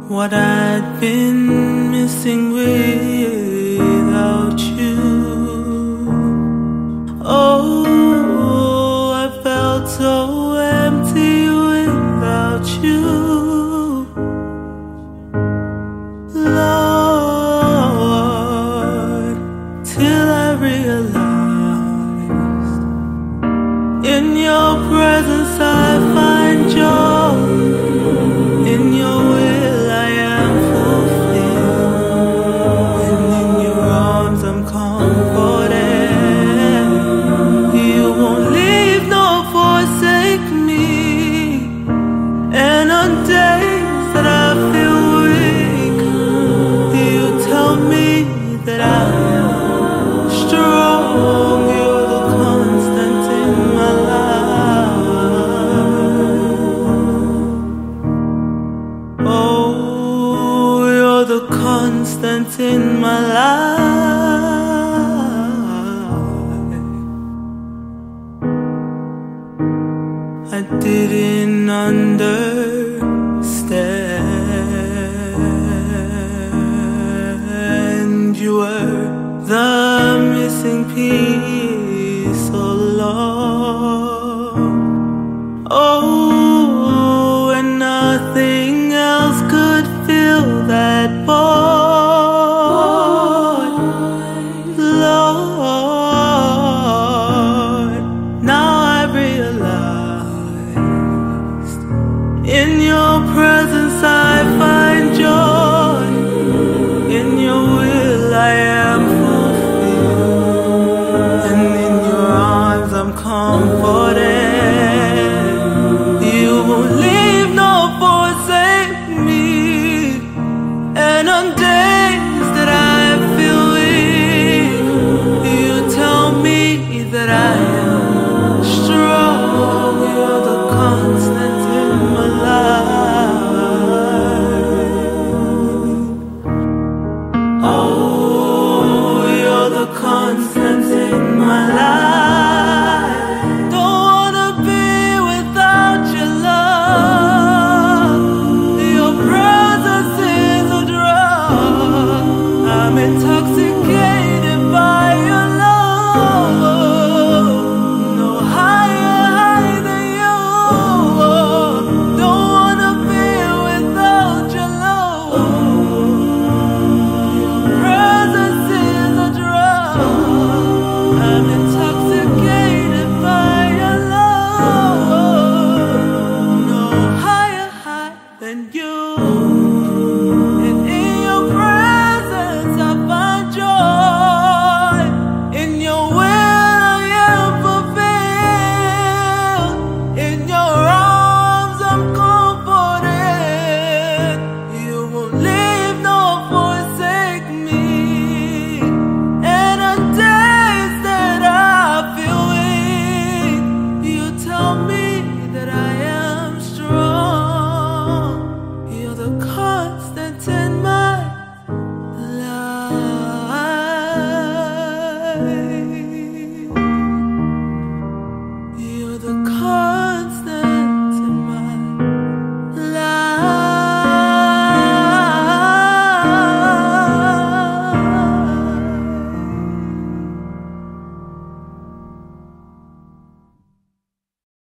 what I'd been missing without you. Oh, I felt so empty without you, Lord, till I realized in your presence I find joy. In your will I am fulfilled, and in your arms I'm comforted. You won't leave nor forsake me, and on days that I feel weak, you tell me that I am strong. You're the constant in my life. Oh, you're the constant in my life. I didn't understand. You were the missing piece all along. Oh, and nothing else could fill that void, Lord. Now I realized in your presence I find joy. In your will I am fulfilled, and in your arms I'm comforted. You won't leave nor forsake me, and on days that I feel weak, you tell me that I am strong. You're the constant in my life. Oh, you're the constant in my life. Don't wanna be without your love. Your presence is a drug. I'm intoxicated by your love. No higher high than you. Don't wanna be without your love. Your presence is a drug. I'm intoxicated by your love. No higher high than you.